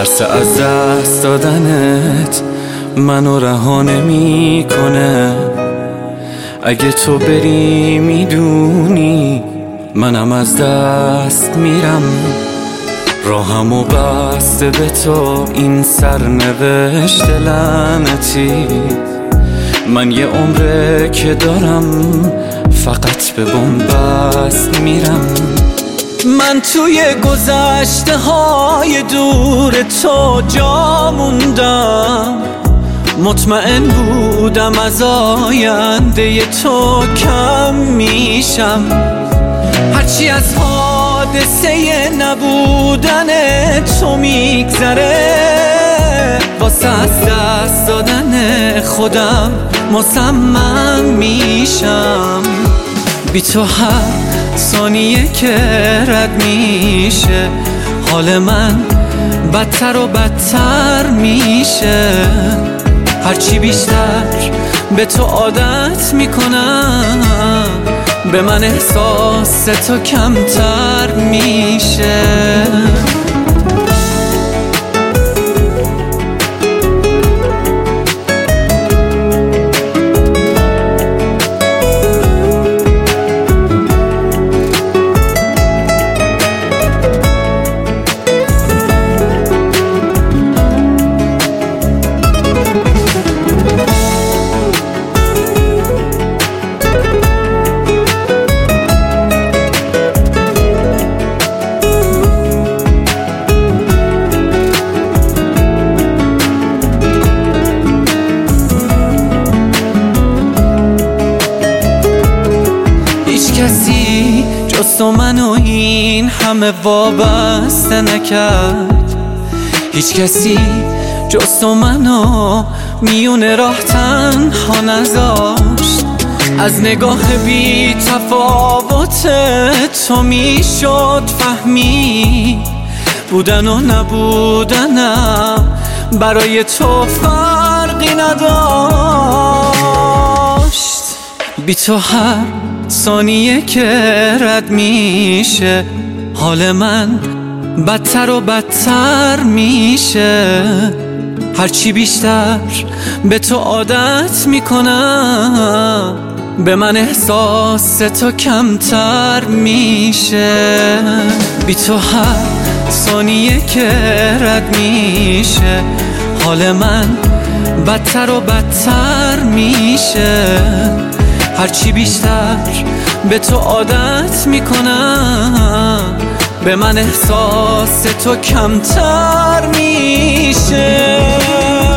ترس از دست دادنت منو رها نمی‌کنه. اگه تو بری میدونی منم از دست میرم. راهمو بسته به تو این سرنوشت لعنتی. من یه عمره که دارم فقط به بنبست میرم. من توی گذشته های دور تو جا موندم. مطمئن بودم از آینده تو کم میشم. هرچی از حادثه نبودن تو میگذره واسه از دست دادن خودم مصمم میشم. بی تو هر ثانیه که رد میشه حال من بدتر و بدتر میشه. هرچی بیشتر به تو عادت میکنم به من احساس تو کمتر میشه. کسی جز تو منو این همه وابسته نکرد. هیچ کسی جز تو منو میونه راه تنها نذاشت. از نگاه بی تفاوت تو میشد فهمی بودن و نبودنم برای تو فرقی نداشت. بی تو هر ثانیه که رد میشه حال من بدتر و بدتر میشه. هرچی بیشتر به تو عادت میکنم به من احساس تو کمتر میشه. بی تو هر ثانیه که رد میشه حال من بدتر و بدتر میشه. هرچی بیشتر به تو عادت میکنم به من احساس تو کمتر میشه.